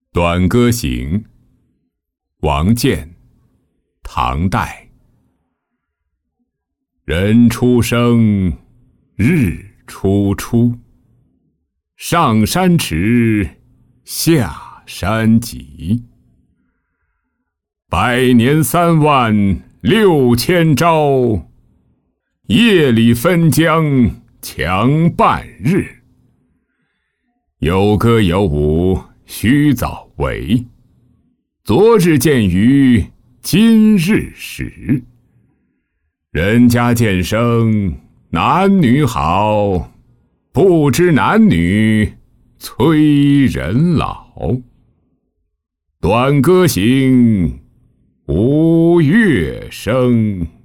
短歌行，王建，唐代。人初生，日初出。上山迟，下山急。百年36000朝，夜里分江强半日。有歌有舞须早为，昨日见于今日始。人家渐生男女好，不知男女催人老。短歌行，无乐声。